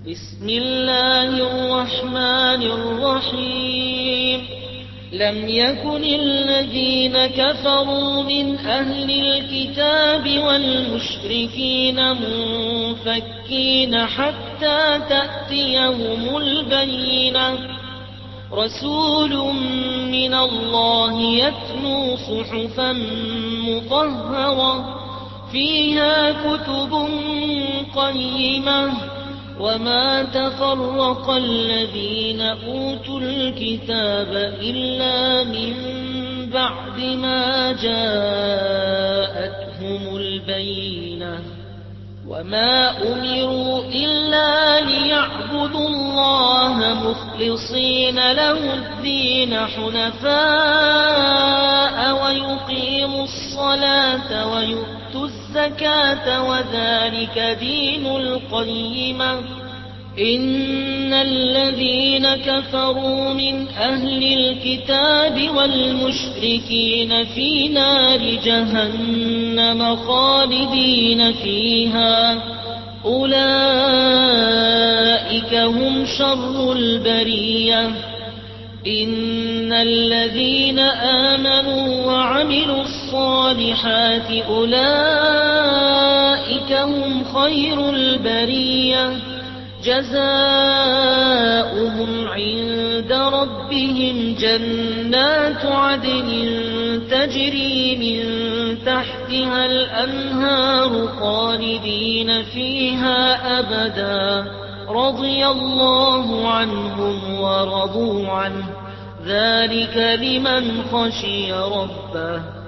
بسم الله الرحمن الرحيم لم يكن الذين كفروا من أهل الكتاب والمشركين منفكين حتى تأتيهم البينة رسول من الله يتلو صحفا مطهرة فيها كتب قيمة وما تفرق الذين أوتوا الكتاب إلا من بعد ما جاءتهم البينة وما أمروا إلا ليعبدوا الله مخلصين له الدين حنفاء ويقيموا الصلاة ويؤتوا الزكاة وذلك دين القيمة إن الذين كفروا من أهل الكتاب والمشركين في نار جهنم خالدين فيها أولئك هم شر البرية إن الذين آمنوا وعملوا الصالحات أولئك هم خير البرية جزاؤهم عند ربهم جنات عدن تجري من تحتها الأنهار خالدين فيها أبدا رضي الله عنهم ورضوا عنه ذلك لمن خشي ربه